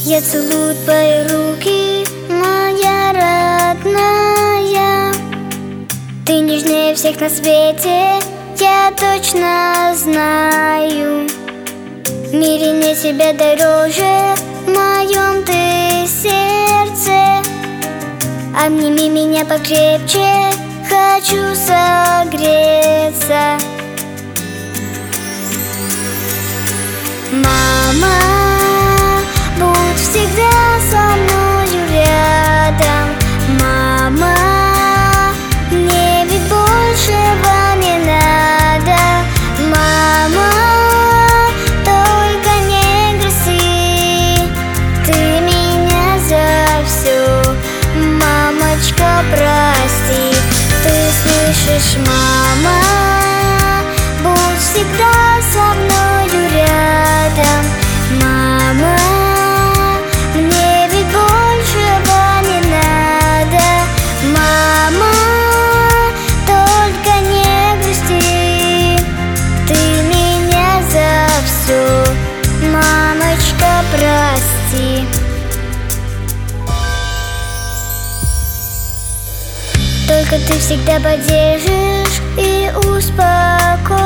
Я целую твои руки, моя родная. Ты нежнее всех на свете, я точно знаю. В мире нет тебя дороже, в моем ты сердце. Обними меня покрепче, хочу согреться. Мама, будь всегда со мною рядом. Мама, мне ведь большего не надо. Мама, только не грусти, ты меня за все, мамочка, прости. Ты слышишь, мама, будь всегда со мною рядом. Мама, мне ведь большего не надо. Мама, только не грусти, ты меня за все, мамочка, прости. Только ты всегда поддержишь и успокоишь,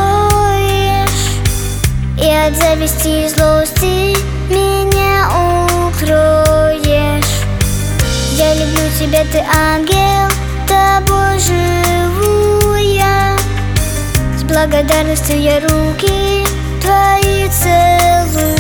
и от зависти и злости меня укроешь. Я люблю тебя, ты ангел, тобой живу я. С благодарностью я руки твои целую.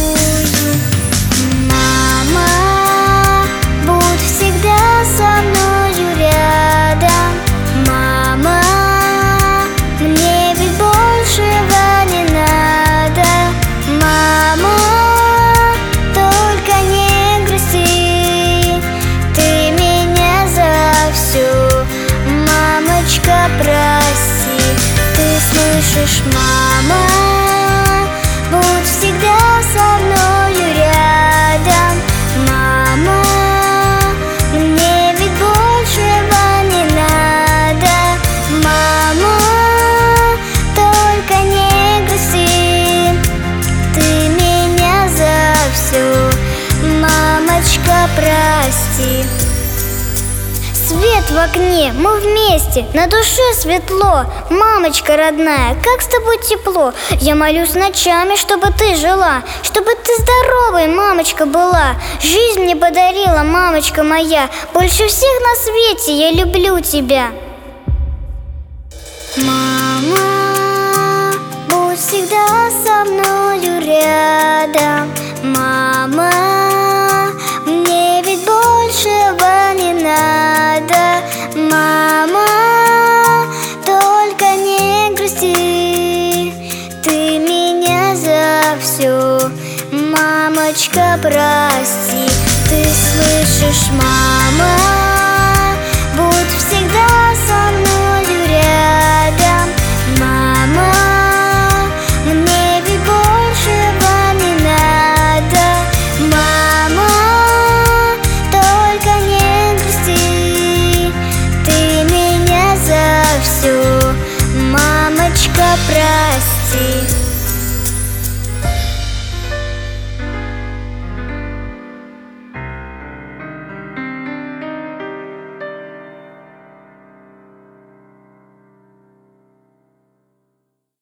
Мама, будь всегда со мною рядом. Мама, мне ведь большего не надо. Мама, только не грусти, ты меня за все, мамочка, прости. Ты слышишь, мама, будь всегда со мною рядом. Мама, мне ведь большего не надо. Мама, только не грусти, ты меня за все, мамочка, прости. Свет в окне, мы вместе, на душе светло. Мамочка родная, как с тобой тепло. Я молюсь ночами, чтобы ты жила, чтобы ты здоровой, мамочка, была. Жизнь мне подарила, мамочка моя. Больше всех на свете я люблю тебя. Мама, будь всегда со мною рядом. Мама, мне ведь большего не надо. Мама, только не грусти, ты меня за все, мамочка, прости. Ты слышишь, мама?